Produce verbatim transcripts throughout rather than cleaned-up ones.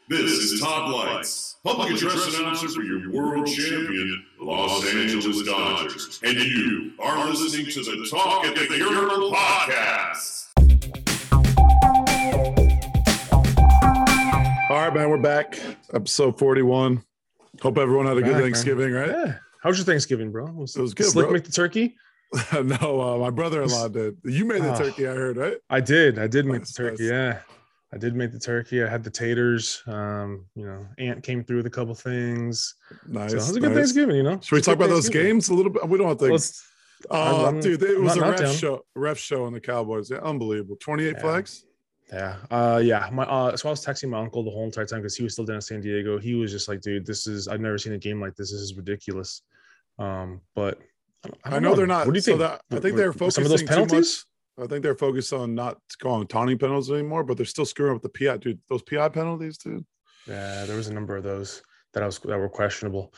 This is Todd Lights, public address announcer for your world champion, Los Angeles Dodgers. And you are listening to the Talk at the Urinal Podcast. All right, man, we're back. Episode forty-one. Hope everyone had a good back, Thanksgiving, man. right? Yeah. How was your Thanksgiving, bro? Was, it was good, Slick bro. make the turkey? no, uh, my brother-in-law did. You made the uh, turkey, I heard, right? I did. I did make nice, the turkey, nice. yeah. I did make the turkey. I had the taters. Um, you know, Aunt came through with a couple things. Nice. So it was a good nice. Thanksgiving, you know. Should we talk about those games a little bit? We don't have to. Let's, uh, I'm, dude, it was I'm a not, ref show, ref show on the Cowboys. Yeah, unbelievable. twenty-eight yeah. flags. Yeah. Uh, yeah. My uh, so I was texting my uncle the whole entire time because he was still down in San Diego. He was just like, dude, this is I've never seen a game like this. This is ridiculous. Um, but I, I know, know they're not. What do you so think? that, I think they're focusing some of those penalties. I think they're focused on not calling taunting penalties anymore, but they're still screwing up the P I. Dude, those P I penalties, dude. Yeah, there was a number of those that I was that were questionable.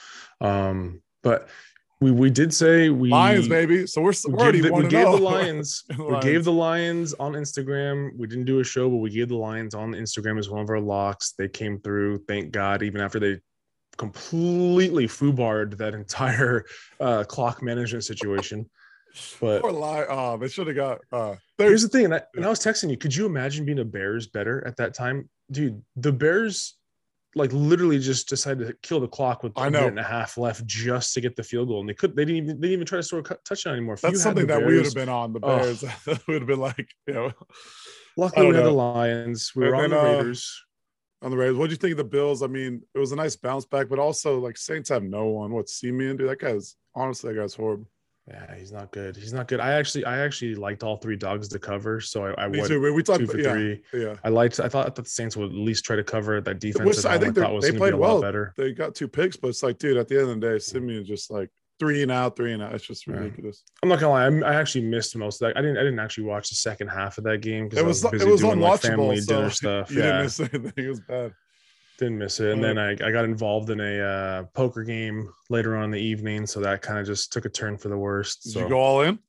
Um, but we we did say we Lions, baby. So we're, we we're already gave, the, we gave the Lions. the we Lions. gave the Lions on Instagram. We didn't do a show, but we gave the Lions on Instagram as one of our locks. They came through. Thank God, even after they completely foobarred that entire uh, clock management situation. But or lie. Oh, they should have got. Uh, here's the thing, and I, and I was texting you. Could you imagine being a Bears better at that time, dude? The Bears, like, literally just decided to kill the clock with a minute and a half left just to get the field goal, and they could. They didn't even. They didn't even try to score a touchdown anymore. If That's something that Bears, we would have been on the Bears. Oh. We would have been like, you know. Luckily, we had the Lions. We and were on then, the Raiders. Uh, on the Raiders. What do you think of the Bills? I mean, it was a nice bounce back, but also like Saints have no one. What Simeon, dude? That guy's honestly, that guy's horrible. Yeah, he's not good. He's not good. I actually, I actually liked all three dogs to cover. So I, I Me went too. We talked two for yeah, three. Yeah, I liked. I thought that the Saints would at least try to cover that defense. Which I think I thought was they played be a well. Lot better. They got two picks, but it's like, dude, at the end of the day, Simeon just like three and out, three and out. It's just ridiculous. Yeah. I'm not gonna lie. I'm, I actually missed most of that. I didn't. I didn't actually watch the second half of that game because it was, I was busy it was doing unwatchable. like family so dinner stuff. You yeah, didn't miss anything. It was bad. Didn't miss it. And then I, I got involved in a uh, poker game later on in the evening, so that kind of just took a turn for the worst. Did so. you go all in?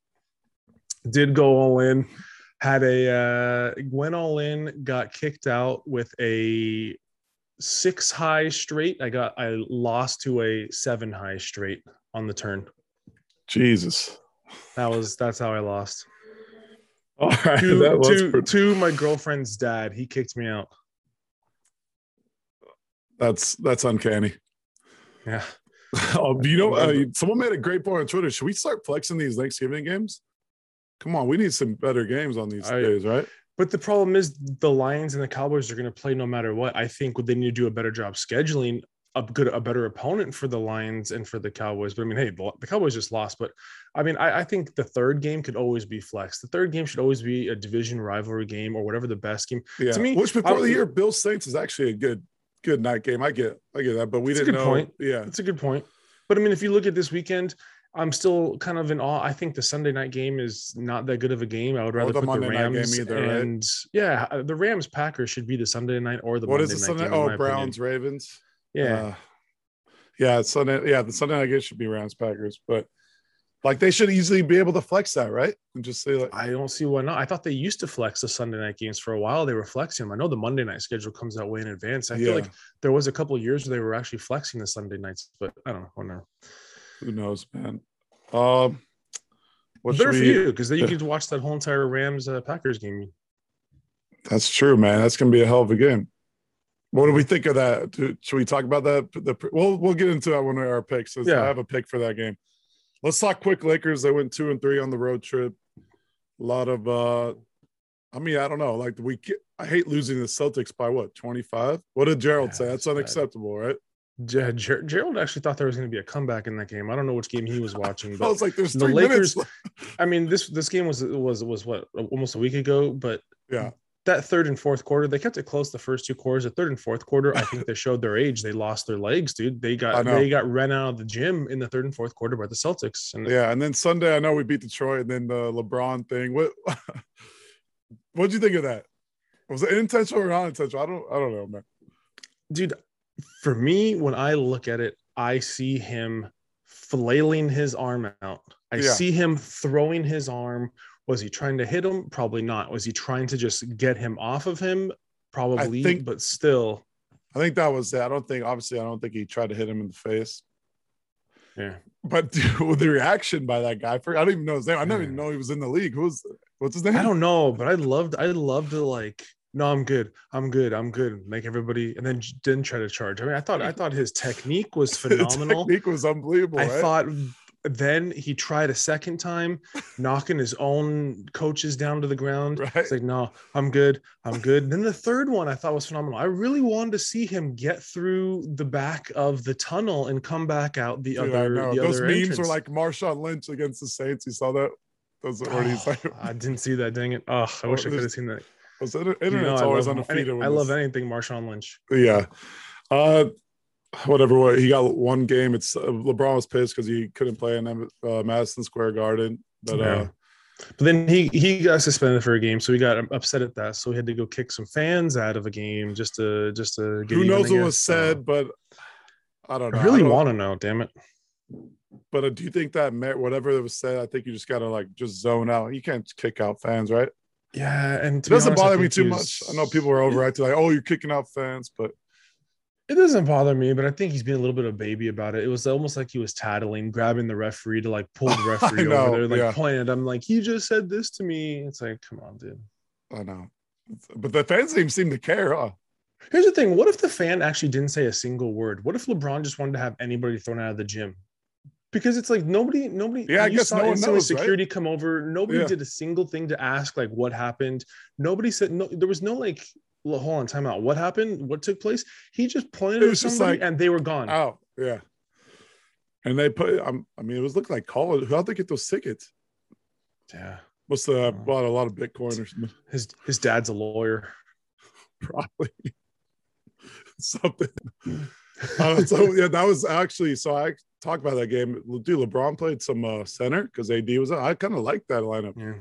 Did go all in. Had a uh, went all in. Got kicked out with a six high straight. I got I lost to a seven high straight on the turn. Jesus, that was that's how I lost. All right, to, that was to, pretty... to my girlfriend's dad. He kicked me out. That's that's uncanny. Yeah. Oh, you know, uh, someone made a great point on Twitter. Should we start flexing these Thanksgiving games? Come on, we need some better games on these I, days, right? But the problem is the Lions and the Cowboys are going to play no matter what. I think they need to do a better job scheduling a good, a better opponent for the Lions and for the Cowboys. But I mean, hey, the, the Cowboys just lost. But I mean, I, I think the third game could always be flexed. The third game should always be a division rivalry game or whatever the best game. Yeah. To me, which before I, the year, Bills Saints is actually a good, good night game. I get, I get that, but we didn't a good know. Point. Yeah, it's a good point. But I mean, if you look at this weekend, I'm still kind of in awe. I think the Sunday night game is not that good of a game. I would rather the put Monday the Rams night game either, and right? yeah, the Rams Packers should be the Sunday night or the what Monday is the night Sunday? game. Oh, Browns opinion. Ravens. Yeah, uh, yeah, it's Sunday. Yeah, the Sunday night game should be Rams Packers, but like they should easily be able to flex that, right? And just say like, I don't see why not. I thought they used to flex the Sunday night games for a while. They were flexing them. I know the Monday night schedule comes out way in advance. I yeah. feel like there was a couple of years where they were actually flexing the Sunday nights, but I don't know. Whatever. Who knows, man? Um, what better for you because then you get to watch that whole entire Rams uh, Packers game. That's true, man. That's gonna be a hell of a game. What do we think of that? Should we talk about that? The we'll we'll get into that when we our picks. Yeah. I have a pick for that game. Let's talk quick. Lakers. They went two and three on the road trip. A lot of, uh, I mean, I don't know. Like we, I hate losing the Celtics by what twenty-five. What did Gerald yeah, say? That's, that's unacceptable, right? Yeah, Ger- Gerald actually thought there was going to be a comeback in that game. I don't know which game he was watching, but I was like, "There's the three Lakers." minutes. I mean, this this game was was was what almost a week ago, but yeah, that third and fourth quarter, they kept it close the first two quarters. The third and fourth quarter, I think they showed their age. They lost their legs, dude. They got they got ran out of the gym in the third and fourth quarter by the Celtics. And yeah, and then Sunday, I know we beat Detroit, and then the LeBron thing. What what'd you think of that? Was it intentional or not intentional? I don't I don't know, man. Dude, for me, when I look at it, I see him flailing his arm out. I yeah. see him throwing his arm. Was he trying to hit him? Probably not. Was he trying to just get him off of him? Probably, think, but still. I think that was it. I don't think, obviously, I don't think he tried to hit him in the face. Yeah. But dude, with the reaction by that guy, for I don't even know his name. I didn't even know he was in the league. Who's what's his name? I don't know, but I loved I loved to like, no, I'm good. I'm good. I'm good. Make everybody and then didn't try to charge. I mean, I thought I thought his technique was phenomenal. His technique was unbelievable. I right? thought then he tried a second time, knocking his own coaches down to the ground. Right. It's like, no, I'm good. I'm good. And then the third one I thought was phenomenal. I really wanted to see him get through the back of the tunnel and come back out the Dude, other. The Those other memes entrance. were like Marshawn Lynch against the Saints. You saw that? Those where he's like, I didn't see that. Dang it! Oh, I wish I could have seen that. Was it, internet's you know, always I love, undefeated. Any, I love anything Marshawn Lynch. Yeah. Uh, whatever. He got one game. It's uh, LeBron was pissed because he couldn't play in uh, Madison Square Garden. But yeah. uh, but then he he got suspended for a game, so he got upset at that. So he had to go kick some fans out of a game just to just to get. Who even, knows I what was guess. said? Uh, but I don't know. I really I want to know. Damn it. But uh, do you think that whatever it was said? I think you just gotta like just zone out. You can't kick out fans, right? Yeah, and it doesn't honest, bother me too was, much. I know people are overacting like, "Oh, you're kicking out fans," but it doesn't bother me. But I think he's being a little bit of a baby about it. It was almost like he was tattling, grabbing the referee to like pull the referee know, over there, like yeah. pointing at him, like he just said this to me. It's like, come on, dude. I know, but the fans seem seem to care, huh? Here's the thing: what if the fan actually didn't say a single word? What if LeBron just wanted to have anybody thrown out of the gym? Because it's like nobody, nobody. Yeah, I guess no one knows. Security right? come over. Nobody yeah. did a single thing to ask like what happened. Nobody said no. There was no like, hold on, time out. What happened? What took place? He just pointed at somebody like, and they were gone. Oh yeah. And they put. Um, I mean, it was looking like college. How'd they get those tickets? Yeah, must have bought a lot of Bitcoin or something. His his dad's a lawyer. Probably something. uh, so yeah, that was actually. So I talked about that game. Dude, LeBron played some uh, center because A D was. I kind of like that lineup. Yeah.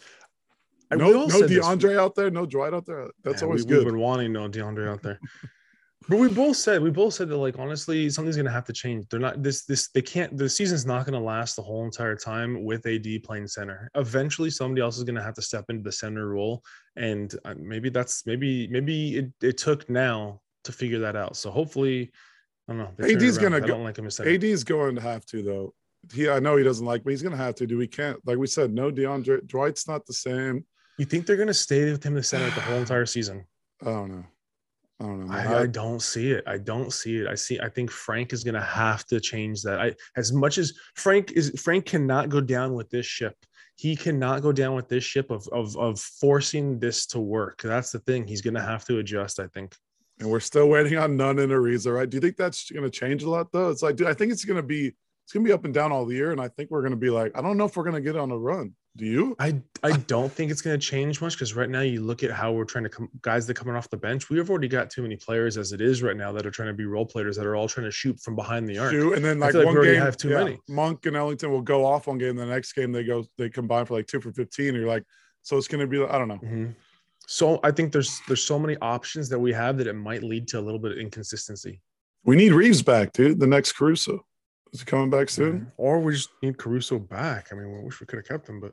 No, no DeAndre this. out there, no Dwight out there. That's yeah, always we, good. We've been wanting no DeAndre out there. But we both said we both said that like honestly something's gonna have to change. They're not this this they can't the season's not gonna last the whole entire time with A D playing center. Eventually somebody else is gonna have to step into the center role, and maybe that's maybe maybe it, it took now to figure that out. So hopefully, I don't know. A D's gonna I go. don't like him as center. A D's going to have to though. He I know he doesn't like, but he's gonna have to. Do we can't like we said no DeAndre Dwight's not the same. You think they're gonna stay with him the center the whole entire season? I don't know. I don't know. I, I don't see it. I don't see it. I see. I think Frank is going to have to change that. I, as much as Frank is, Frank cannot go down with this ship. He cannot go down with this ship of of of forcing this to work. That's the thing. He's going to have to adjust, I think. And we're still waiting on Nunn and Ariza, right? Do you think that's going to change a lot, though? It's like, dude, I think it's going to be it's going to be up and down all year, and I think we're going to be like, I don't know if we're going to get on a run. Do you? I I don't think it's going to change much because right now you look at how we're trying to come guys that coming off the bench. We have already got too many players as it is right now that are trying to be role players that are all trying to shoot from behind the arc. Shoot, and then like, like one we game have too yeah, many. Monk and Ellington will go off one game. The next game they go they combine for like two for fifteen. And you're like, so it's going to be I don't know. Mm-hmm. So I think there's there's so many options that we have that it might lead to a little bit of inconsistency. We need Reeves back, dude. The next Caruso is he coming back soon, yeah. Or we just need Caruso back. I mean, we wish we could have kept him, but.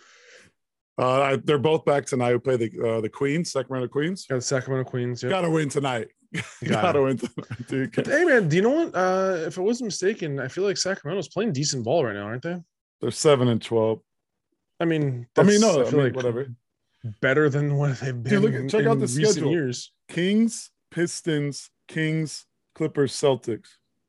Uh, they're both back tonight. We play the uh, the Queens, Sacramento Queens. Got the Sacramento Queens. Yep. Gotta win tonight. Got Gotta win tonight, dude. But, hey man, do you know what? Uh, if I wasn't mistaken, I feel like Sacramento's playing decent ball right now, aren't they? They're seven and twelve. I mean, I mean, no, I feel I mean, like whatever. Better than what they've been. Dude, look, check in out the recent schedule. Years. Kings, Pistons, Kings, Clippers, Celtics.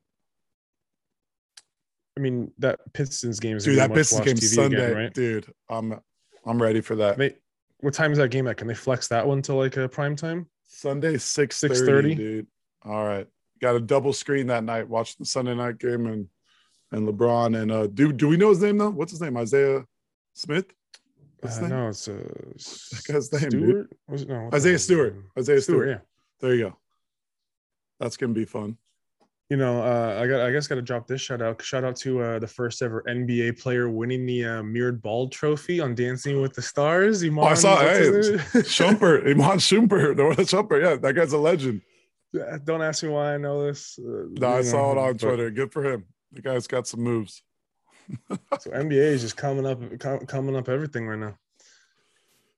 I mean, that Pistons game is dude. That Pistons game T V Sunday, again, right? Dude. I'm I'm ready for that. They, what time is that game at? Can they flex that one to like a prime time? Sunday, six thirty, dude. All right. Got a double screen that night. Watch the Sunday night game and and LeBron and uh do do we know his name though? What's his name? Isaiah Smith? What's uh, no, it's uh that guy's name, Stewart? Was it no Isaiah Stewart. Isaiah Stewart. Stewart, yeah. There you go. That's gonna be fun. You know, uh, I got. I guess got to drop this shout out. Shout out to uh, the first ever N B A player winning the uh, mirrored ball trophy on Dancing with the Stars. Iman, oh, I saw it. Hey, Shumpert, Iman Shumpert, the Shumpert. Yeah, that guy's a legend. Don't ask me why I know this. Uh, no, I saw know, it on but, Twitter. Good for him. The guy's got some moves. So N B A is just coming up, coming up everything right now.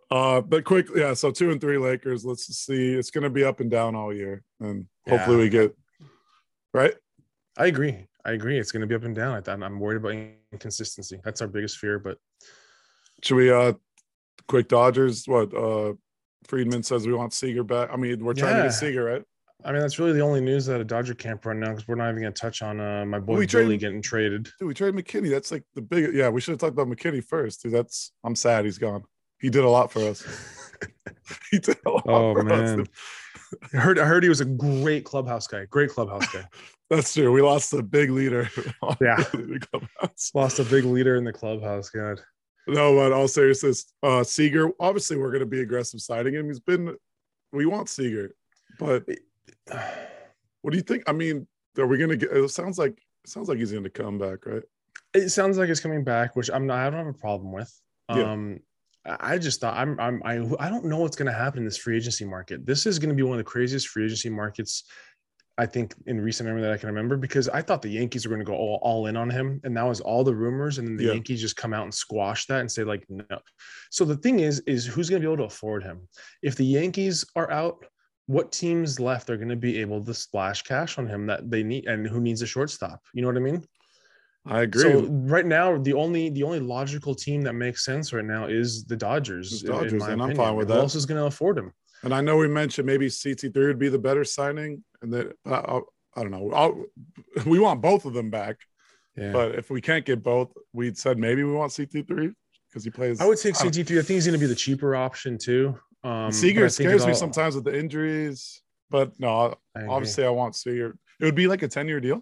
Uh, but quick, yeah. So two and three Lakers. Let's see. It's going to be up and down all year, and hopefully Yeah. we get right. I agree. I agree. It's going to be up and down. I, I'm worried about inconsistency. That's our biggest fear. But should we? Uh, quick Dodgers. What? Uh, Friedman says we want Seager back. I mean, we're trying yeah. to get Seager, right? I mean, that's really the only news at a Dodger camp right now because we're not even going to touch on uh, my boy we Billy trade, getting traded. Dude, we traded McKinney. That's like the big. Yeah, we should have talked about McKinney first. Dude, that's. I'm sad he's gone. He did a lot for us. he did a lot oh for man. us. I heard. I heard he was a great clubhouse guy. Great clubhouse guy. That's true. We lost a big leader. Yeah, lost a big leader in the clubhouse. God. No, but all seriousness, uh, Seager. Obviously, we're going to be aggressive signing him. He's been. We want Seager, but what do you think? I mean, are we going to get? It sounds like it sounds like he's going to come back, right? It sounds like he's coming back, which I'm not. I don't have a problem with. Yeah. Um, I just thought I'm. I'm. I. I don't know what's going to happen in this free agency market. This is going to be one of the craziest free agency markets, I think, in recent memory that I can remember, because I thought the Yankees were going to go all, all in on him, and that was all the rumors, and then the yeah. Yankees just come out and squash that and say like no. So the thing is, is who's going to be able to afford him? If the Yankees are out, what teams left are going to be able to splash cash on him that they need, and who needs a shortstop? You know what I mean? I agree. So right now, the only the only logical team that makes sense right now is the Dodgers. The Dodgers, in my and I'm opinion. fine with Who that. else is going to afford him? And I know we mentioned maybe C T three would be the better signing, and that I, I don't know. I'll, we want both of them back, yeah. But if we can't get both, we'd said maybe we want C T three because he plays. I would take C T three. I think he's going to be the cheaper option too. Um, Seager scares me sometimes with the injuries, but no, I obviously I want Seager. It would be like a ten-year deal.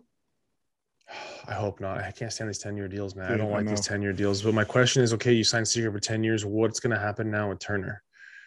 I hope not. I can't stand these ten-year deals, man. Dude, I don't I like know. these ten-year deals. But my question is, okay, you signed Seager for ten years. What's going to happen now with Turner?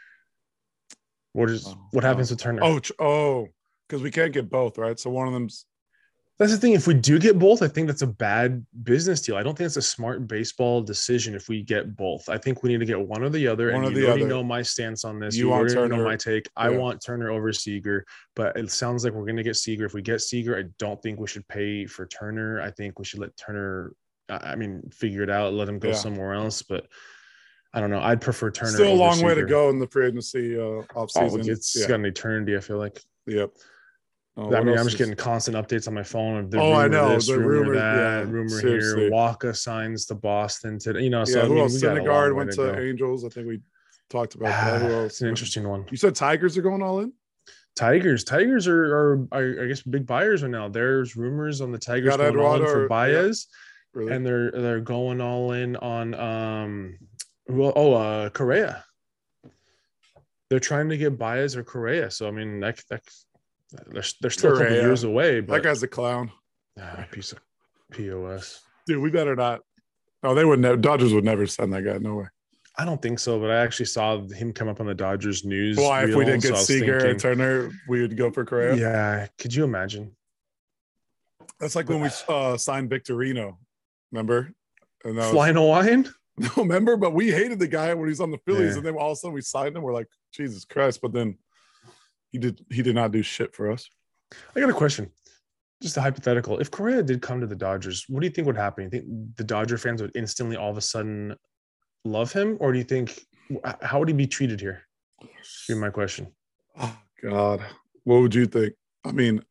What is Oh, what oh. happens with Turner? Oh, oh, because we can't get both, right? So one of them's. That's the thing. If we do get both, I think that's a bad business deal. I don't think it's a smart baseball decision if we get both. I think we need to get one or the other. One and or you the already other. know my stance on this. You You, want already know Turner. my take. I Yeah. want Turner over Seager, but it sounds like we're going to get Seager. If we get Seager, I don't think we should pay for Turner. I think we should let Turner, I mean, figure it out, let him go Yeah. somewhere else. But I don't know. I'd prefer Turner. Still a over long way to Seager. go in the free agency uh, offseason. Oh, it's yeah. got an eternity, I feel like. Yep. Oh, I what mean, else I'm just is- getting constant updates on my phone of the Oh, rumor I know. this, The rumor, rumor- that, yeah, rumor seriously. here. Waka signs to Boston today. You know, so Yeah, I who mean, else? we got a long Syndergaard way went to to go. Angels. I think we talked about that. Who else? It's an interesting one. You said Tigers are going all in? Tigers, Tigers are, are, are I guess, big buyers right now. There's rumors on the Tigers got going all in Eduardo for or- Baez, Really? and they're they're going all in on um, who? Oh, uh, Correa. They're trying to get Baez or Correa. So I mean, that, that they're, they're still a couple Correa. years away. That But guy's a clown. ah, piece of P O S. Dude, we better not. No, they would never. Dodgers would never send that guy. No way. I don't think so, but I actually saw him come up on the Dodgers news. Why? If we reel, didn't so get I was Seager thinking, and Turner, we would go for Correa. yeah, could you imagine? That's like when we uh, signed Victorino. Remember? And that was- Flying Hawaiian? No, remember? But we hated the guy when he was on the Phillies, Yeah. and then all of a sudden we signed him. We're like, Jesus Christ! But then he did. He did not do shit for us. I got a question. Just a hypothetical. If Correa did come to the Dodgers, what do you think would happen? You think the Dodger fans would instantly all of a sudden love him? Or do you think, how would he be treated here? Be my question. Oh God, what would you think? I mean,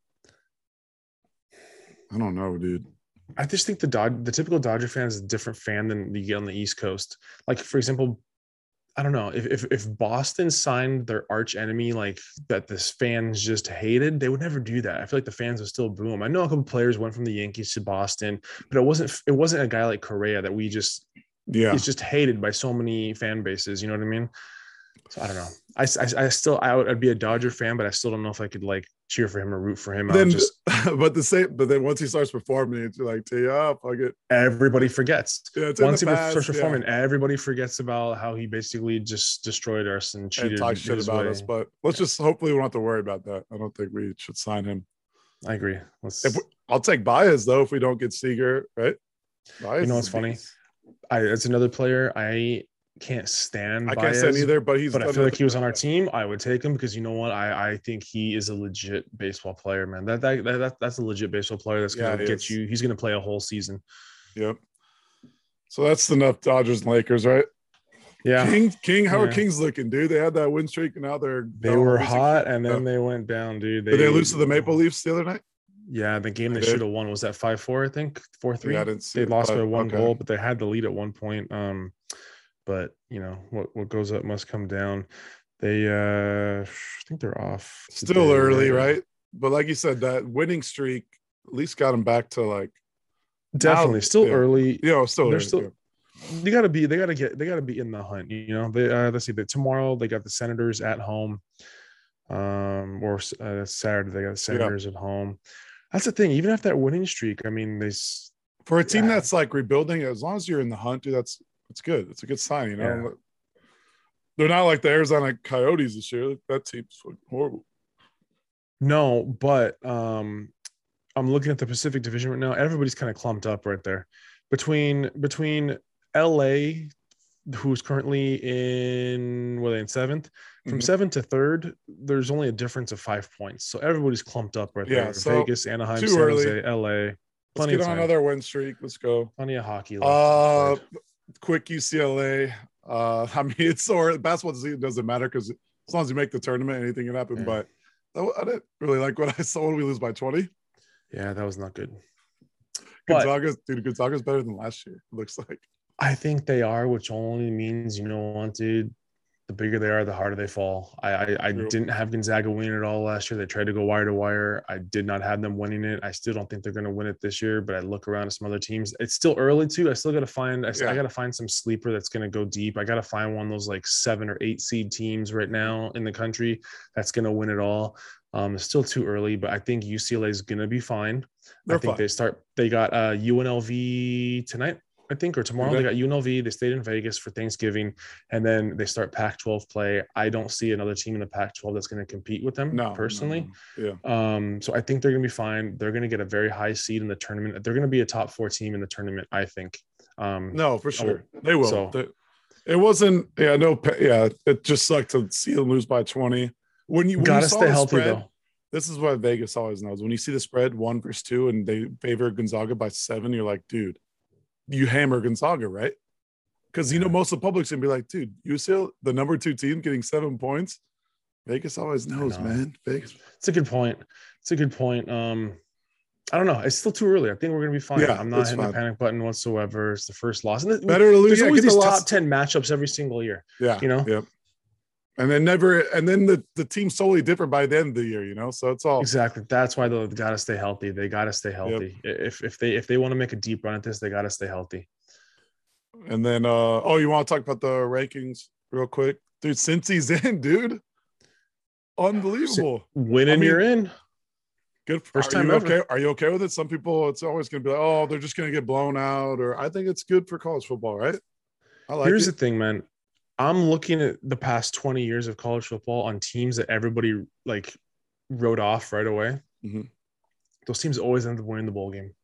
I don't know, dude. I just think the Dod- the typical Dodger fan is a different fan than you get on the East Coast. Like, for example, I don't know if if, if Boston signed their arch enemy like that, this fans just hated, they would never do that. I feel like the fans would still boo him. I know a couple players went from the Yankees to Boston, but it wasn't it wasn't a guy like Correa that we just Yeah, is just hated by so many fan bases. You know what I mean? So I don't know. I, I, I still I would I'd be a Dodger fan, but I still don't know if I could like cheer for him or root for him. I then, would just but the same. But then once he starts performing, it's like, yeah, fuck it. everybody forgets. Yeah, it's in Once he the past, starts yeah. performing, everybody forgets about how he basically just destroyed us and And cheated. talk shit his about way. us. But let's just hopefully we don't have to worry about that. I don't think we should sign him. I agree. Let's, If we, I'll take Baez though if we don't get Seager, right? Baez you know is what's a funny? beast. I it's another player I can't stand. I can't stand Baez, either, but he's. But I done feel like he was on our nothing. team. I would take him because you know what? I, I think he is a legit baseball player, man. That that, that that's a legit baseball player that's Yeah, gonna he get is. you. He's gonna play a whole season. Yep. So that's enough Dodgers and Lakers, right? Yeah. King, King, how yeah. are Kings looking, dude? They had that win streak, and now they're they were hot, and then they went down, dude. They, did they lose to the Maple Leafs the other night? Yeah, the game they, they should have won was that five four, I think, four three. Yeah, I didn't see they it, lost but, by one okay. goal, but they had the lead at one point. Um, but you know what what goes up must come down. They, uh, I think they're off. Still today, early, right? right? But like you said, that winning streak at least got them back to like. Definitely, now, still yeah. early. Yeah, still they're early, still. Yeah. They gotta be. They gotta get. They gotta be in the hunt. You know. They uh, let's see. That tomorrow they got the Senators at home. Um, or uh, Saturday they got the Senators yeah. at home. That's the thing. Even after that winning streak, I mean, they for a team yeah. that's like rebuilding. As long as you're in the hunt, dude, that's it's good. It's a good sign. You know, yeah. they're not like the Arizona Coyotes this year. That team's horrible. No, but um, I'm looking at the Pacific Division right now. Everybody's kind of clumped up right there between between L A, who's currently in what are they in seventh. From mm-hmm. seventh to third, there's only a difference of five points. So everybody's clumped up right yeah, there. So Vegas, Anaheim, San early. Jose, L A. Let's get on another win streak. Let's go. Plenty of hockey left. Uh, quick U C L A. Uh, I mean, it's so basketball season doesn't matter because as long as you make the tournament, anything can happen. Yeah. But I didn't really like what I saw when we lose by twenty. Yeah, that was not good. Gonzaga's, but, dude, Gonzaga's better than last year. It looks like. I think they are, which only means, you know what, dude, the bigger they are, the harder they fall. I I, I didn't have Gonzaga win it all last year. They tried to go wire to wire. I did not have them winning it. I still don't think they're going to win it this year, but I look around at some other teams. It's still early too. I still got to find, I, yeah. I got to find some sleeper that's going to go deep. I got to find one of those like seven or eight seed teams right now in the country that's going to win it all. Um, it's still too early, but I think U C L A is going to be fine. They're I think fine. they start, they got uh, U N L V tonight. I think, or tomorrow. They got U N L V. They stayed in Vegas for Thanksgiving, and then they start Pac twelve play. I don't see another team in the Pac twelve that's going to compete with them no, personally. No, no. Yeah. Um, so I think they're going to be fine. They're going to get a very high seed in the tournament. They're going to be a top four team in the tournament, I think. Um, no, for sure. Oh, they will. So, they, it wasn't, yeah, no, yeah, it just sucked to see them lose by twenty. When you, when gotta you saw stay the healthy, spread, though. This is what Vegas always knows. When you see the spread one versus two and they favor Gonzaga by seven, you're like, dude, you hammer Gonzaga, right? Because, you know, most of the public's going to be like, dude, U C L A, the number two team getting seven points. Vegas always knows, know. man. Vegas. It's a good point. It's a good point. Um, I don't know. It's still too early. I think we're going to be fine. Yeah, I'm not hitting fine. the panic button whatsoever. It's the first loss. And Better to lose. There's Yeah, always these the top loss. ten matchups every single year. Yeah. You know? Yep. And then never, and then the, the team's totally different by the end of the year, you know? So it's all. Exactly. That's why they got to stay healthy. They got to stay healthy. Yep. If if they if they want to make a deep run at this, they got to stay healthy. And then, uh, oh, you want to talk about the rankings real quick? Dude, since he's in, dude. Unbelievable. Winning, I mean, you're in. Good. First are time you ever. okay? Are you okay with it? Some people, it's always going to be like, oh, they're just going to get blown out. Or I think it's good for college football, right? I like Here's it. the thing, man. I'm looking at the past twenty years of college football on teams that everybody like wrote off right away. Mm-hmm. Those teams always end up winning the bowl game.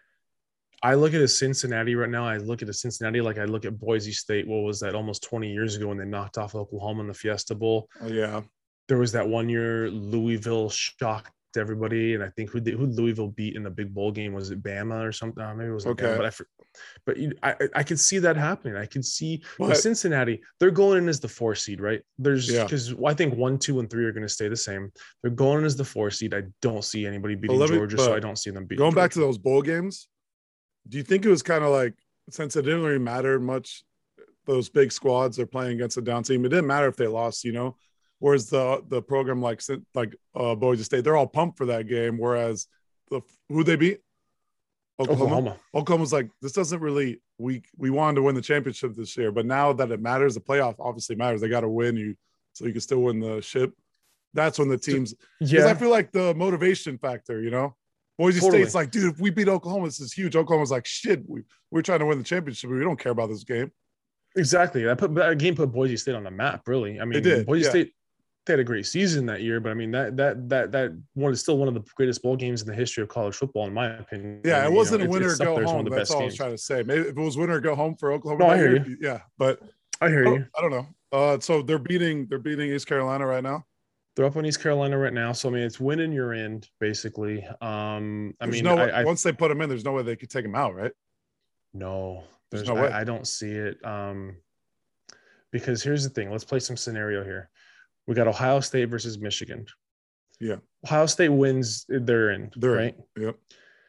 I look at a Cincinnati right now. I look at a Cincinnati like I look at Boise State. What was that? Almost twenty years ago when they knocked off Oklahoma in the Fiesta Bowl. Oh, yeah. There was that one year Louisville shocked everybody, and I think who who Louisville beat in the big bowl game, was it Bama or something? Uh, maybe it was okay. Bama, but I but you, I I could see that happening. I could see but, Cincinnati. They're going in as the four seed, right? There's because yeah. I think one, two, and three are going to stay the same. They're going in as the four seed. I don't see anybody beating Georgia, me, so I don't see them beating. Going Georgia. back to those bowl games, do you think it was kind of like, since it didn't really matter much, those big squads they're playing against a down team, it didn't matter if they lost, you know? Whereas the the program like like uh, Boise State, they're all pumped for that game. Whereas the who they beat, Oklahoma. Oklahoma. Oklahoma's like, this doesn't really. We we wanted to win the championship this year, but now that it matters, the playoff obviously matters. They got to win you, so you can still win the ship. That's when the teams. Yeah, I feel like the motivation factor, you know. Boise totally. State's like, dude, if we beat Oklahoma, this is huge. Oklahoma's like, shit, we we're trying to win the championship. We don't care about this game. Exactly. That put that game put Boise State on the map. Really, I mean, did, Boise yeah. State. They had a great season that year, but I mean that that that that one is still one of the greatest bowl games in the history of college football, in my opinion. Yeah, it you wasn't know, a winner it's, go it's home. That's all games. I was trying to say. Maybe if it was winner go home for Oklahoma, no, I hear year, you. Yeah, but I hear I you. I don't know. Uh, so they're beating they're beating East Carolina right now. They're up on East Carolina right now, so I mean it's winning your end basically. Um, I there's mean, no, I, once they put them in, there's no way they could take them out, right? No, there's, there's no way. I, I don't see it. Um, because here's the thing. Let's play some scenario here. We got Ohio State versus Michigan. Yeah. Ohio State wins, they're in, they're right? In. Yep.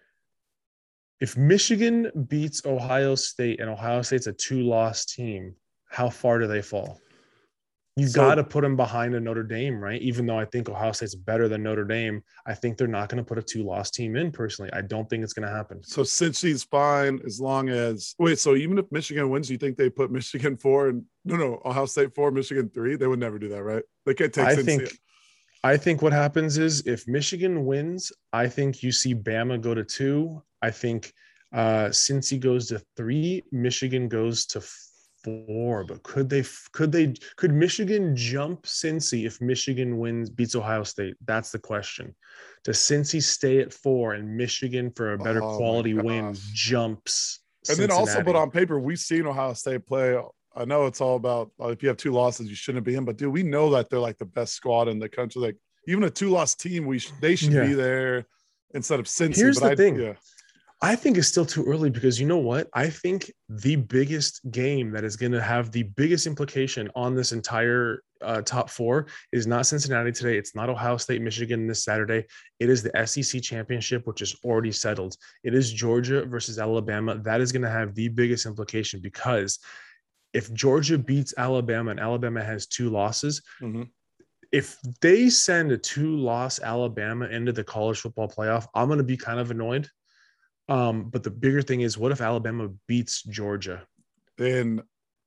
If Michigan beats Ohio State and Ohio State's a two-loss team, how far do they fall? You so, got to put them behind a Notre Dame, right? Even though I think Ohio State's better than Notre Dame, I think they're not going to put a two-loss team in personally. I don't think it's going to happen. So Cincy's fine as long as – wait, so even if Michigan wins, you think they put Michigan four and – no, no, Ohio State four, Michigan three? They would never do that, right? They can't take I Cincy. Think, I think what happens is if Michigan wins, I think you see Bama go to two. I think uh, Cincy goes to three. Michigan goes to four. But could they? Could they? Could Michigan jump Cincy if Michigan wins, beats Ohio State? That's the question. Does Cincy stay at four and Michigan, for a better oh quality win, jumps? And Cincinnati? then also, but on paper, we've seen Ohio State play. I know it's all about uh, if you have two losses, you shouldn't be in. But dude, we know that they're like the best squad in the country. Like even a two-loss team, we sh- they should yeah. be there instead of Cincy. Here's but the I, thing. Yeah. I think it's still too early because you know what? I think the biggest game that is going to have the biggest implication on this entire uh, top four is not Cincinnati today. It's not Ohio State, Michigan this Saturday. It is the S E C championship, which is already settled. It is Georgia versus Alabama. That is going to have the biggest implication because if Georgia beats Alabama and Alabama has two losses, mm-hmm. if they send a two-loss Alabama into the college football playoff, I'm going to be kind of annoyed. Um, but the bigger thing is, what if Alabama beats Georgia? Then,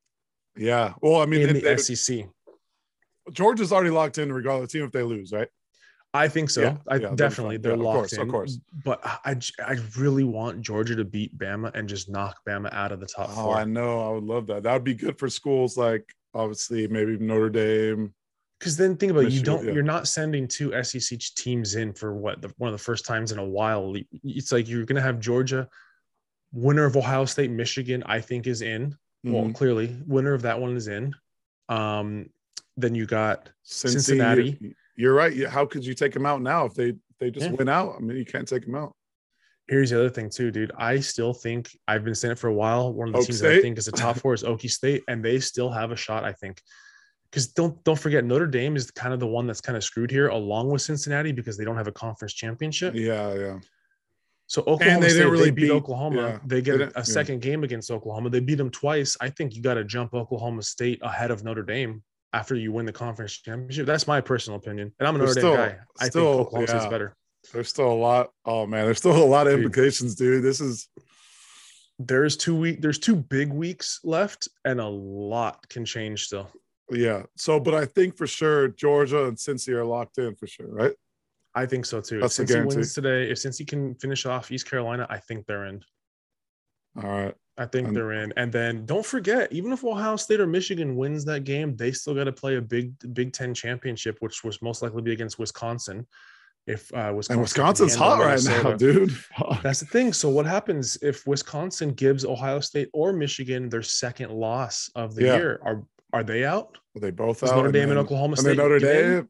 yeah. Well, I mean, in they, the they, S E C, Georgia's already locked in regardless, even if they lose, right? I think so. Yeah, I yeah, definitely they're yeah, locked of course, in. Of course, but I, I really want Georgia to beat Bama and just knock Bama out of the top oh, four. I know. I would love that. That would be good for schools like obviously maybe Notre Dame. Because then think about it, you don't yeah. you're not sending two S E C teams in for what the, one of the first times in a while. It's like you're going to have Georgia, winner of Ohio State, Michigan. I think is in. Mm-hmm. Well, clearly, winner of that one is in. Um, then you got Cincy, Cincinnati. You're right. How could you take them out now if they if they just yeah. win out? I mean, you can't take them out. Here's the other thing too, dude. I still think I've been saying it for a while. One of the Oak teams State? that I think is the top four is Okie State, and they still have a shot. I think. Because don't don't forget, Notre Dame is kind of the one that's kind of screwed here, along with Cincinnati, because they don't have a conference championship. Yeah, yeah. So Oklahoma and they State, didn't really they beat, beat Oklahoma. Yeah, they get they a yeah. second game against Oklahoma. They beat them twice. I think you got to jump Oklahoma State ahead of Notre Dame after you win the conference championship. That's my personal opinion, and I'm a Notre still, Dame guy. I still, think Oklahoma yeah. State's better. There's still a lot. Oh man, there's still a lot of implications, dude. This is. There's two week. There's two big weeks left, and a lot can change still. Yeah. So, but I think for sure Georgia and Cincy are locked in for sure, right? I think so too. That's if Cincy wins today, if Cincy can finish off East Carolina, I think they're in. All right. I think and, they're in. And then don't forget, even if Ohio State or Michigan wins that game, they still got to play a big Big Ten championship, which was most likely be against Wisconsin. If uh, Wisconsin and Wisconsin's hot right now, dude. That's the thing. So what happens if Wisconsin gives Ohio State or Michigan their second loss of the yeah. year? Are Are they out? Are they both Is out? Notre Dame and, then, and Oklahoma and State. Notre Dame.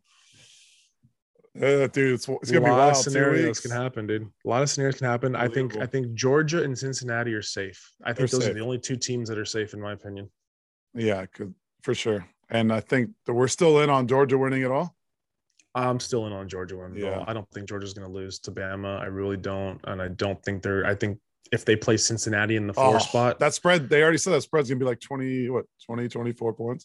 Uh, dude, it's, it's gonna be wild. A lot of scenarios can happen, dude. A lot of scenarios can happen. I think. I think Georgia and Cincinnati are safe. I think They're those safe. are the only two teams that are safe, in my opinion. Yeah, for sure. And I think that we're still in on Georgia winning it all. I'm still in on Georgia winning it yeah. all. I don't think Georgia's going to lose to Bama. I really don't, and I don't think they're. I think if they play Cincinnati in the four oh, spot, that spread. They already said that spread's gonna be like twenty, what, twenty, twenty-four points.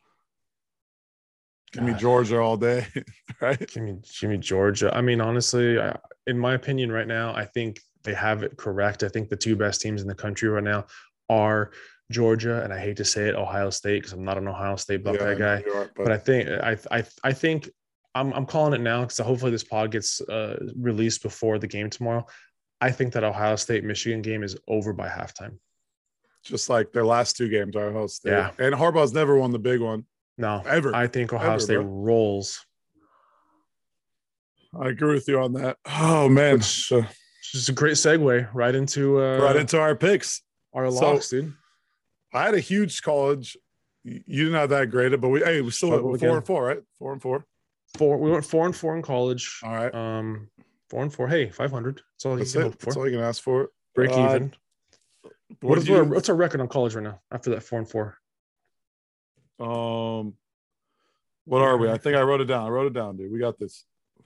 Give me Georgia all day, right? Give me, give me Georgia. I mean, honestly, I, in my opinion, right now, I think they have it correct. I think the two best teams in the country right now are Georgia, and I hate to say it, Ohio State, because I'm not an Ohio State Buckeye yeah, guy. Are, but... but I think I I I think I'm I'm calling it now because hopefully this pod gets uh, released before the game tomorrow. I think that Ohio State Michigan game is over by halftime. Just like their last two games, Ohio State. Yeah, and Harbaugh's never won the big one. No, ever. I think Ohio ever, State bro. rolls. I agree with you on that. Oh man, Which, uh, just a great segue right into uh, right into our picks, our so, locks, dude. I had a huge college. You didn't have that graded, but we hey we still went four and four, right? Four and four. Four. We went four and four in college. All right. Um, four and four. Hey, five hundred. That's all That's you can it. hope for. That's all you can ask for. Break uh, even. What is you, our, what's our record on college right now after that four and four? Um, what are we? I think I wrote it down. I wrote it down, dude. We got this.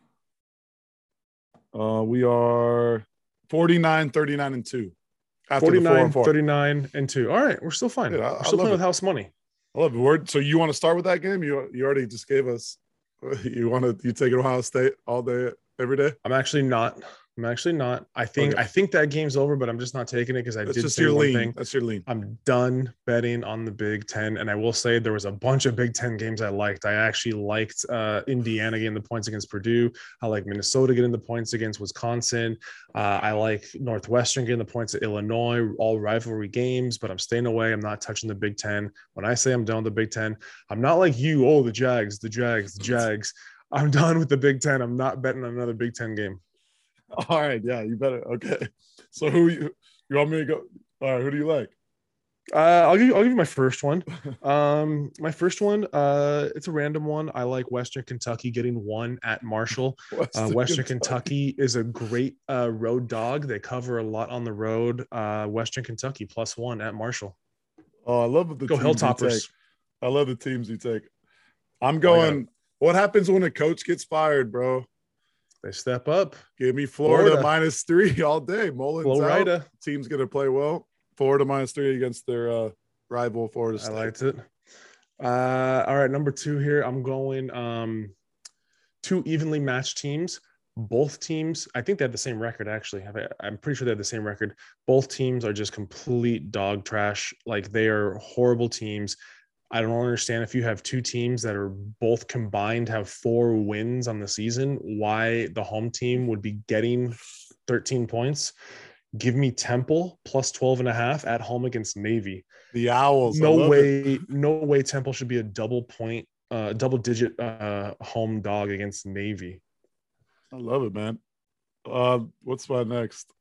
Uh, we are forty-nine, thirty-nine, and two. After forty-nine, the four and four. thirty-nine, and two. All right, we're still fine. Dude, I, we're I still playing it. with house money. I love it. Word. So you want to start with that game? You you already just gave us. You want to? You take Ohio State all day, every day? I'm actually not. I'm actually not. I think Okay. I think that game's over, but I'm just not taking it because I That's did just say your one lean. thing. That's your lean. I'm done betting on the Big Ten, and I will say there was a bunch of Big Ten games I liked. I actually liked uh, Indiana getting the points against Purdue. I like Minnesota getting the points against Wisconsin. Uh, I like Northwestern getting the points at Illinois. All rivalry games, but I'm staying away. I'm not touching the Big Ten. When I say I'm done with the Big Ten, I'm not like you. Oh, the Jags, the Jags, the Jags. I'm done with the Big Ten. I'm not betting on another Big Ten game. All right, yeah, you better. Okay, so who you you want me to go? All right, who do you like? Uh, I'll give you. I'll give you my first one. Um, my first one. Uh, it's a random one. I like Western Kentucky getting one at Marshall. Western, uh, Western Kentucky. Kentucky is a great uh, road dog. They cover a lot on the road. Uh, Western Kentucky plus one at Marshall. Oh, I love the Go teams you Hilltoppers. take. I love the teams you take. I'm going. Oh, what happens when a coach gets fired, bro? They step up. Give me Florida, Florida. minus three all day. Mullins Florida. out. Team's going to play well. Florida minus three against their uh, rival Florida State. I liked it. Uh, all right, number two here. I'm going um, two evenly matched teams. Both teams, I think they have the same record, actually. I'm pretty sure they have the same record. Both teams are just complete dog trash. Like, they are horrible teams. I don't understand if you have two teams that are both combined have four wins on the season, why the home team would be getting thirteen points. Give me Temple plus twelve and a half at home against Navy. The Owls. No way, it. no way Temple should be a double point, uh, double digit uh, home dog against Navy. I love it, man. Uh, what's my next?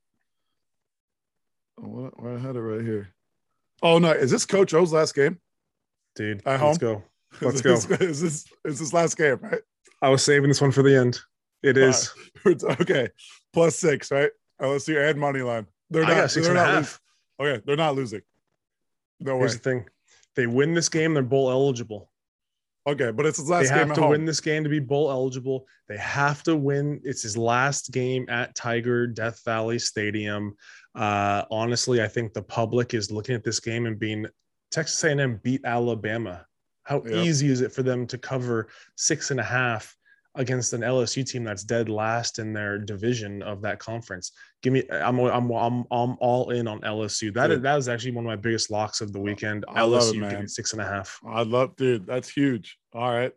Oh, I had it right here. Oh, no. Is this Coach O's last game? Dude, At let's home? go. Let's go. Is this, is this is this last game, right? I was saving this one for the end. It is. Right. Okay. Plus six, right? L S U and money line. They're not, I got six they're and a not half. Losing. Okay. They're not losing. No Here's way. the thing. They win this game, they're bowl eligible. Okay, but it's his last they game have at to home. win this game to be bowl eligible. They have to win. It's his last game at Tiger Death Valley Stadium. Uh, honestly, I think the public is looking at this game and being Texas A and M beat Alabama. How Yep. easy is it for them to cover six and a half against an L S U team that's dead last in their division of that conference? Give me, I'm, I'm, I'm, I'm all in on L S U. That is, that was actually one of my biggest locks of the weekend. I love L S U it, man. getting six and a half. I love, dude. That's huge. All right.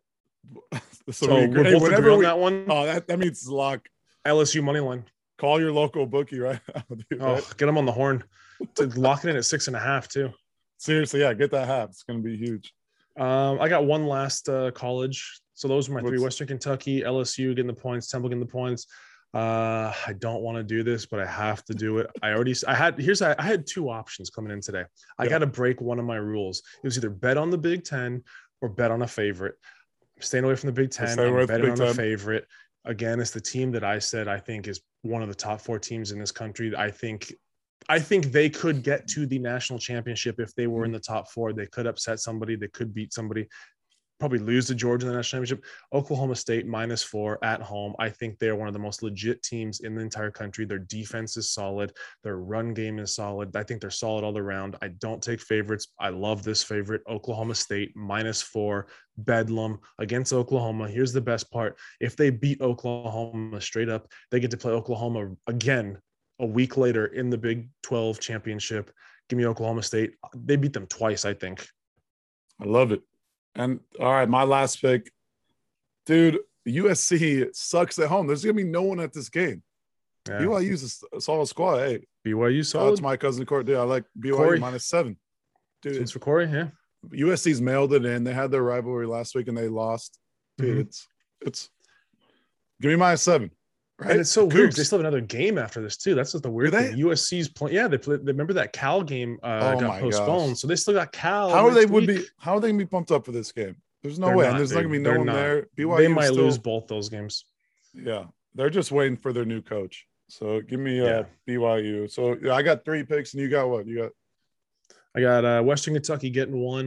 So, we we're hey, both whenever agree on we- that one. Oh, that, that means it's lock. L S U money line. Call your local bookie right now, dude. Oh, Right? get them on the horn. To lock it in at six and a half too. Seriously, yeah, get that half. It's going to be huge. Um, I got one last uh, college. So those are my three: What's- Western Kentucky, L S U getting the points, Temple getting the points. Uh, I don't want to do this, but I have to do it. I already, I had here's I, I had two options coming in today. I Yeah. got to break one of my rules. It was either bet on the Big Ten or bet on a favorite. I'm staying away from the Big Ten. stay away I'm with the betting Big on a Ten. favorite. Again, it's the team that I said I think is one of the top four teams in this country. I think. I think they could get to the national championship if they were in the top four. They could upset somebody. They could beat somebody, probably lose to Georgia in the national championship. Oklahoma State minus four at home. I think they're one of the most legit teams in the entire country. Their defense is solid. Their run game is solid. I think they're solid all around. I don't take favorites. I love this favorite. Oklahoma State minus four. Bedlam against Oklahoma. Here's the best part. If they beat Oklahoma straight up, they get to play Oklahoma again a week later in the Big twelve championship. Give me Oklahoma State. They beat them twice, I think. I love it. And all right, my last pick. Dude, U S C sucks at home. There's going to be no one at this game. Yeah. B Y U's a solid squad. Hey, B Y U shout out solid. to my cousin Corey. Dude, I like B Y U Corey. minus seven. Dude, It's for Corey, yeah. U S C's mailed it in. They had their rivalry last week and they lost. Dude, Mhm. it's it's give me minus seven. Right? And it's so The weird. Cougs. They still have another game after this too. That's just the weird Do they? thing. U S C's playing. Yeah, they play, they remember that Cal game uh, Oh got my postponed, gosh. so they still got Cal. How are they next would week. be how are they gonna be pumped up for this game? There's no They're way. not, and there's not dude. gonna be no They're one not. there. B Y U They might still, lose both those games. Yeah, they're just waiting for their new coach. So give me uh, Yeah. B Y U. So yeah, I got three picks, and you got what? You got I got uh, Western Kentucky getting one,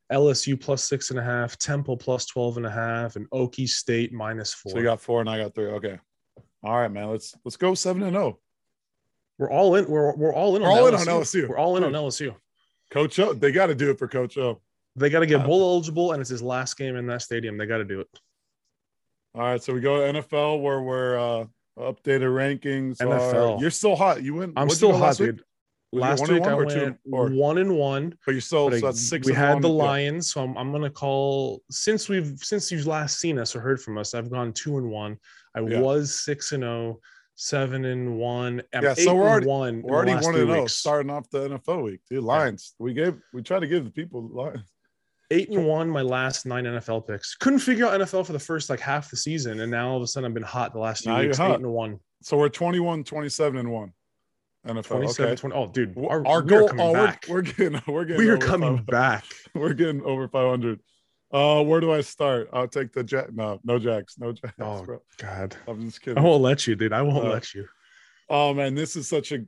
L S U plus six and a half, Temple plus twelve and a half, and Okie State minus four. So you got four and I got three. Okay. All right, man. Let's let's go seven and zero. We're all in. We're we're all in. We're on all L S U. in on L S U. We're all in Dude. on L S U. Coach O, they got to do it for Coach O. They got to get bowl eligible, and it's his last game in that stadium. They got to do it. All right, so we go to N F L where we're uh, updated rankings. N F L. Are, you're still hot. You win. I'm still hot, dude. Week? Last one week one I or went two, or, one and one. But you're still But so I- that's six. we and had one. the Yeah. Lions, so I'm, I'm gonna call since we've since you've last seen us or heard from us. I've gone two and one. I Yeah. was six and zero, seven and one. I'm Yeah, so eight we're and already- one. in We're the already last one three and zero weeks. starting off the N F L week, dude. Lions. We gave we try to give the people Lions. Eight and one. My last nine N F L picks. Couldn't figure out N F L for the first like half the season, and now all of a sudden I've been hot the last few Now you're weeks. hot. Eight and one. So we're twenty-one, twenty-seven and one. N F L. twenty-seven, Okay. twenty. Oh, dude, Our, our, our we are goal. coming Oh, we're, back. we're getting. We're getting. We are over coming five- back. We're getting over five hundred. Uh, where do I start? I'll take the Jack. No, no Jacks. No Jacks. Oh bro. God, I'm just I kidding. won't let you, dude. I won't Uh, let you. Oh man, this is such a.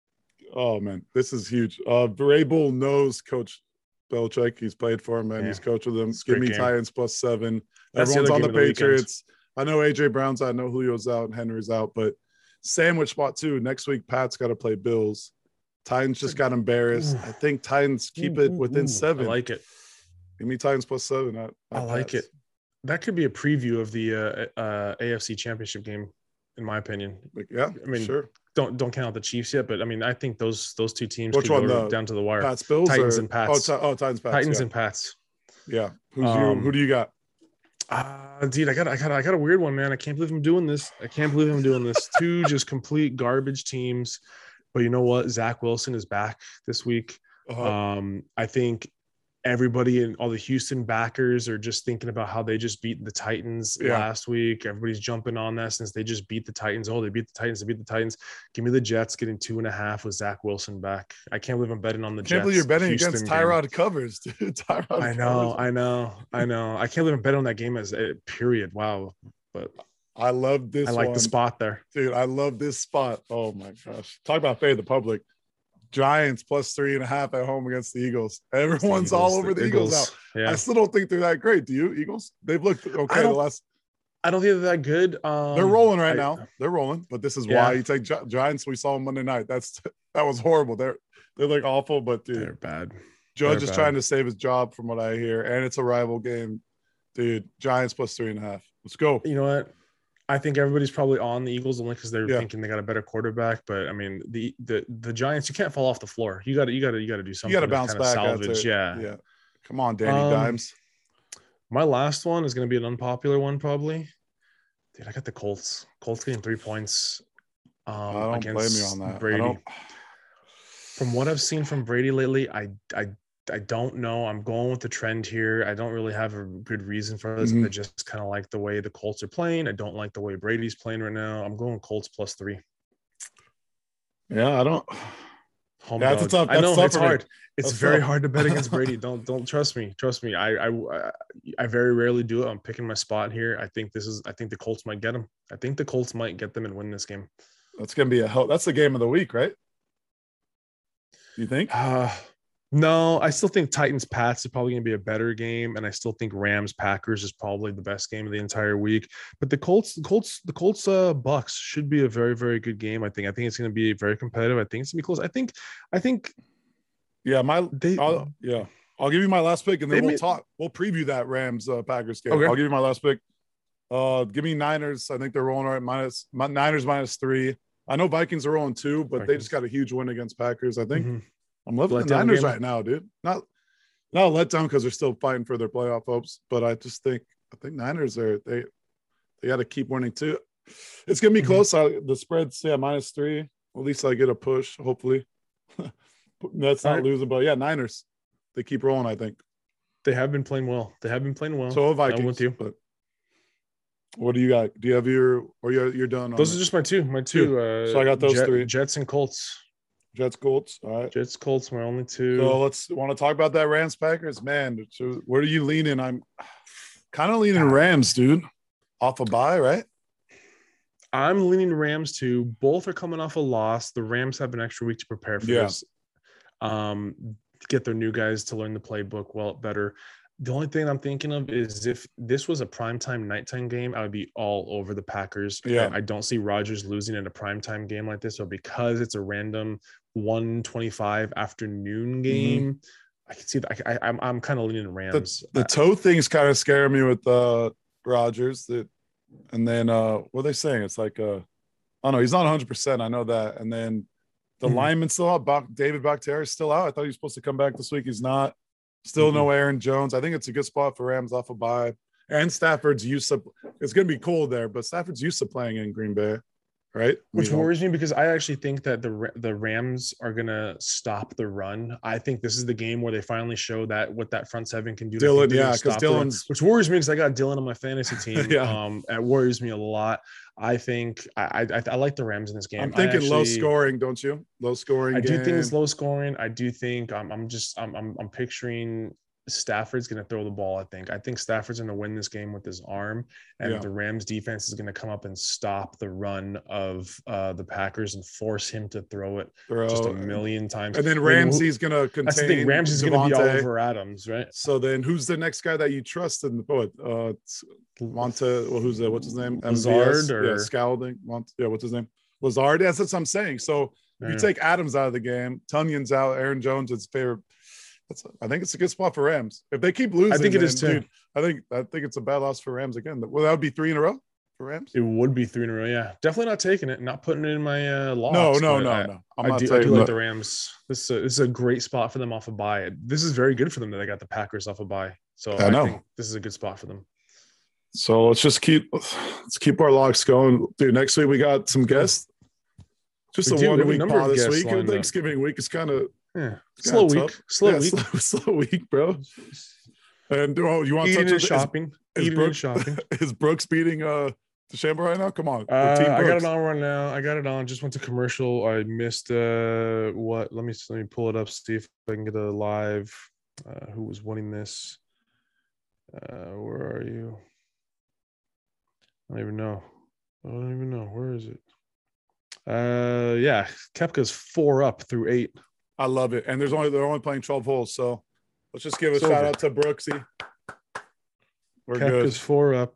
Oh man, this is huge. Uh, Vrabel knows Coach Belichick. He's played for him, man. Yeah. He's coached with him. It's a Give great me game. Titans plus seven. That's the Everyone's other on game the of the weekend. Patriots. I know A J Brown's out. I know Julio's out and Henry's out, but sandwich spot too. Next week, Pat's got to play Bills. Titans just got embarrassed. Ooh. I think Titans keep Ooh, it ooh, within ooh. seven. I like it. Give me Titans plus seven. At, I at like Pats. it. That could be a preview of the uh, uh, A F C Championship game, in my opinion. Like, yeah, I mean, sure. Don't don't count out the Chiefs yet, but I mean, I think those those two teams Which could one, go the down to the wire. Pats, Bills, Titans or, and Pats. Oh, ti- oh Titans, Pats. Titans yeah. and Pats. yeah. Who's Um, you? Who do you got? Uh, dude, I got I got I got a weird one, man. I can't believe I'm doing this. I can't believe I'm doing this. Two just complete garbage teams. But you know what? Zach Wilson is back this week. Uh-huh. Um, I think everybody and all the Houston backers are just thinking about how they just beat the Titans Yeah. last week. Everybody's jumping on that since they just beat the Titans. Oh, they beat the Titans. They beat the Titans. Give me the Jets getting two and a half with Zach Wilson back. I can't believe I'm betting on the Can't Jets. believe you're betting Houston against game. Tyrod covers, dude. Tyrod I know, covers. I know, I know. I can't believe I'm betting on that game as a period. Wow. But I love this I like one. the spot there. Dude, I love this spot. Oh my gosh. Talk about fade the public. Giants plus three and a half at home against the Eagles. Everyone's The all Eagles, over the Eagles, out. Yeah. I still don't think they're that great. Do you? Eagles? They've looked okay the don't- last. I don't think they're that good. Um, They're rolling right I- now. They're rolling, but this is Yeah. why you take Gi- Giants. We saw them Monday night. That's that was horrible. They're they look awful, but dude, They're bad. Judge they're is bad. trying to save his job from what I hear, and it's a rival game. Dude, Giants plus three and a half. Let's go. You know what? I think everybody's probably on the Eagles only because they're Yeah. thinking they got a better quarterback. But I mean, the the the Giants, you can't fall off the floor. You got to you got to you got to do something. You got to to bounce kinda back. Salvage. After, Yeah. yeah. Come on, Danny Um, Dimes. My last one is going to be an unpopular one, probably. Dude, I got the Colts. Colts getting three points. Um, I don't blame you against on that. I Brady. don't, From what I've seen from Brady lately, I I I don't know. I'm going with the trend here. I don't really have a good reason for this. Mhm. I just kind of like the way the Colts are playing. I don't like the way Brady's playing right now. I'm going Colts plus three. yeah, I don't. Home That's a dog. tough- I know that's tough it's for me. hard. It's That's very tough. hard to bet against Brady. Don't don't trust me. Trust me. I, I I very rarely do it. I'm picking my spot here. I think this is. I think the Colts might get them. I think the Colts might get them and win this game. That's gonna be a hell. That's the game of the week, right? You think? Uh, no, I still think Titans Pats is probably going to be a better game, and I still think Rams Packers is probably the best game of the entire week. But the Colts, the Colts, the Colts uh, Bucks should be a very very good game. I think. I think it's going to be very competitive. I think it's going to be close. I think. I think Yeah, my. they. I'll, yeah, I'll give you my last pick, and then They we'll made- talk. We'll preview that Rams uh, Packers game. Okay. I'll give you my last pick. Uh, give me Niners. I think they're rolling right minus my Niners minus three. I know Vikings are rolling two, but they Vikings. just got a huge win against Packers. I think Mhm. I'm loving the Letdown Niners game. right now, dude. Not not a letdown because they're still fighting for their playoff hopes, but I just think I think Niners are they they got to keep winning too. It's gonna be Mhm. close. I, the spread's yeah minus three. At least I get a push. Hopefully, that's not All right. losing. But yeah, Niners they keep rolling. I think They have been playing well. They have been playing well. so. Vikings I'm with you. But what do you got? Do you have your or you're you're done? On Those are this? just my two. My two. Uh, So I got those Jet- three. Jets and Colts. Jets Colts. All right. Jets Colts. My only two. So let's want to talk about that Rams Packers, man. So where do you lean in? I'm kind of leaning Rams, dude. Off a bye, right? I'm leaning Rams too. Both are coming off a loss. The Rams have an extra week to prepare for Yeah. this. Um, get their new guys to learn the playbook well better. The only thing I'm thinking of is if this was a primetime nighttime game, I would be all over the Packers. Yeah. I don't see Rodgers losing in a primetime game like this. So because it's a random one twenty-five afternoon game, mm-hmm. I can see that. I, I, I'm I'm kind of leaning Rams. The, the toe thing's kind of scaring me with uh, Rodgers. That, and then uh, what are they saying? It's like, uh, oh no, he's not one hundred percent. I know that. And then the mm-hmm. lineman's still out. Bach, David Bakhtiari is still out. I thought he was supposed to come back this week. He's not. Still mm-hmm. no Aaron Jones. I think it's a good spot for Rams off a bye. And Stafford's used to – it's going to be cold there, but Stafford's used to playing in Green Bay, right? Which you know? worries me because I actually think that the the Rams are going to stop the run. I think this is the game where they finally show that what that front seven can do. Dylan, yeah, because Dylan's – which worries me because I got Dylan on my fantasy team. yeah. Um, it worries me a lot. I think I, I I like the Rams in this game. I'm thinking actually, low scoring, don't you? Low scoring. I game. do think it's low scoring. I do think I'm I'm just I'm I'm, I'm picturing Stafford's going to throw the ball. I think I think Stafford's going to win this game with his arm, and yeah. the Rams defense is going to come up and stop the run of uh, the Packers and force him to throw it throw. just a million times. And then Ramsey's going to contain. That's the thing. Ramsey's going to be Oliver Adams, right? So then, who's the next guy that you trust in the poet? Uh, Monte. Well, who's the, what's his name? Lazard or yeah, Scalding. Monte, yeah, what's his name? Lazard. Yeah, that's what I'm saying. So if you take Adams out of the game, Tunyon's out, Aaron Jones is favorite. That's, I think it's a good spot for Rams. If they keep losing, I think it then, is too. Dude, I think I think it's a bad loss for Rams again. Well, that would be three in a row for Rams. It would be three in a row. Yeah, definitely not taking it, not putting it in my uh, locks. No, no, no, I, no. I'm I do, I do like the Rams. This is, a, this is a great spot for them off a bye. This is very good for them that they got the Packers off a bye. So I, I know. think this is a good spot for them. So let's just keep let's keep our locks going, dude. Next week we got some guests. Just we a one week pod this week. And Thanksgiving week is kind of. Yeah, slow week, tough. slow yeah, week, slow, slow week, bro. And oh, you want to eating touch and shopping? Is, eating Brooks, and shopping. Is Brooks beating uh DeChambeau right now? Come on, uh, I got it on right now. I got it on. Just went to commercial. I missed uh what? Let me let me pull it up. See if I can get a live. Uh, who was winning this? Uh, where are you? I don't even know. I don't even know. Where is it? Uh, yeah, Koepka's four up through eight. I love it. And there's only they're only playing twelve holes, so let's just give a it's shout over. out to Brooksy. We're Koepka's good. four up.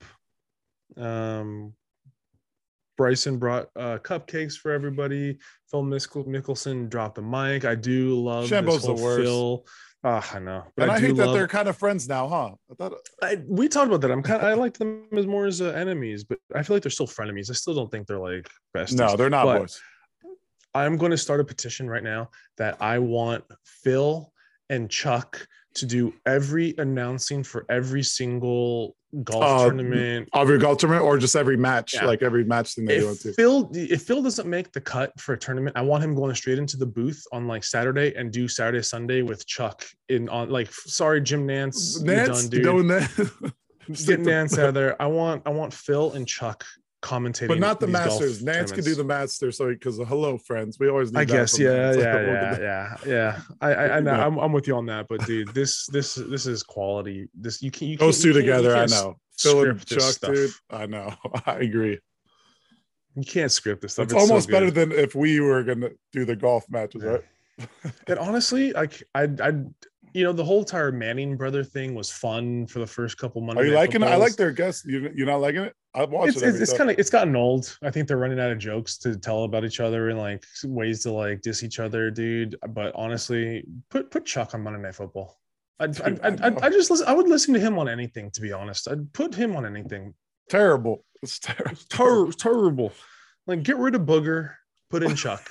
Um, Bryson brought uh, cupcakes for everybody. Phil Mickle- Mickelson dropped the mic. I do love Shambo's this whole the worst. Phil. Ah, I know. But and I, I hate love, that they're kind of friends now, huh? I thought I, we talked about that. I'm kind of I like them as more as uh, enemies, but I feel like they're still frenemies. I still don't think they're like besties. No, they're not but boys. I'm going to start a petition right now that I want Phil and Chuck to do every announcing for every single golf uh, tournament. Every golf tournament or just every match, yeah. like every match thing they go to. Phil, if Phil doesn't make the cut for a tournament, I want him going straight into the booth on like Saturday and do Saturday, Sunday with Chuck in on like, sorry, Jim Nance. Nance, done, dude. Doing that. Get Nance out of there. I want, I want Phil and Chuck commentating, but not the Masters. Nance can do the Masters, so because hello, friends, we always need. I guess, yeah, yeah, yeah, yeah, yeah. I, I, I know, I'm, I'm with you on that, but dude, this, this, this is quality. This you can, you those two together. I know, Phil and Chuck, stuff. dude. I know, I agree. You can't script this stuff. It's, it's almost so better than if we were gonna do the golf matches, yeah. right? And honestly, like I, I. You know, the whole entire Manning brother thing was fun for the first couple months. Are you liking it? I like their guests. You, you're not liking it? I've watched it's, it. It's, it's kind of it's gotten old. I think they're running out of jokes to tell about each other and like ways to like diss each other, dude. But honestly, put put Chuck on Monday Night Football. I'd, dude, I'd, I'd, I just listen. I would listen to him on anything. To be honest, I'd put him on anything. Terrible. It's terrible. It's ter- terrible. Like get rid of Booger. Put in Chuck.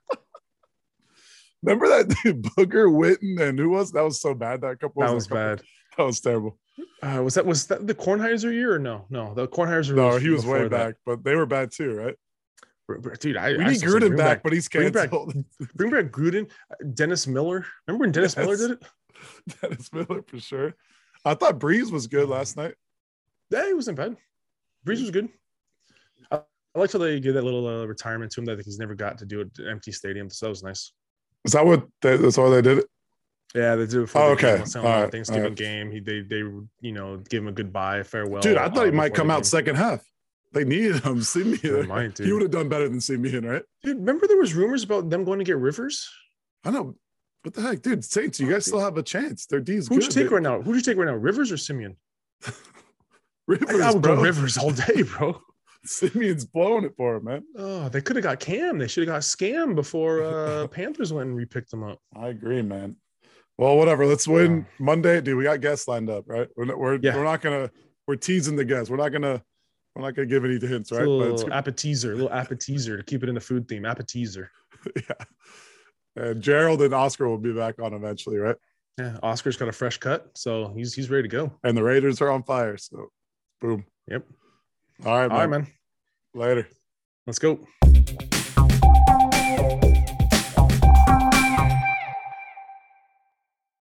Remember that dude, Booger Witten, and who was that? Was so bad that couple. That was was couple, bad. That was terrible. Uh, was that was that the Kornheiser year or no? No, the Kornheiser. No, was he was way that. back, but they were bad too, right? Dude, I we I need Gruden back, back, but he's canceled. bring back, bring back Gruden, Dennis Miller. Remember when Dennis yes. Miller did it? Dennis Miller for sure. I thought Breeze was good last night. Yeah, he wasn't bad. Breeze was good. I, I liked how they gave that little uh, retirement to him that he's never got to do at an empty stadium. So that was nice. Is that what they, that's why they did it? Yeah, they do it for oh, the okay. game, all right. Thanksgiving all right. game. He they they you know give him a goodbye, farewell. Dude, I thought he uh, might come out game. second half. They needed him. Simeon. Might, he would have done better than Simeon, right? Dude, remember there was rumors about them going to get Rivers? I know. What the heck, dude? Saints, you guys still have a chance. Their D's Who'd good. you take dude. right now? Who'd you take right now? Rivers or Simeon? Rivers, I would bro. go Rivers all day, bro. Simeon's blowing it for him, man. Oh, they could have got Cam. They should have got Scam before uh, Panthers went and repicked them up. I agree, man. Well, whatever. Let's win yeah. Monday, dude. We got guests lined up, right? We're not, we're, yeah. we're not gonna we're teasing the guests. We're not gonna we're not gonna give any hints, right? A little but appetizer, a little appetizer to keep it in the food theme. Appetizer. Yeah. And Gerald and Oscar will be back on eventually, right? Yeah. Oscar's got a fresh cut, so he's he's ready to go. And the Raiders are on fire. So, boom. Yep. All right, man. All right, man. Later. Let's go.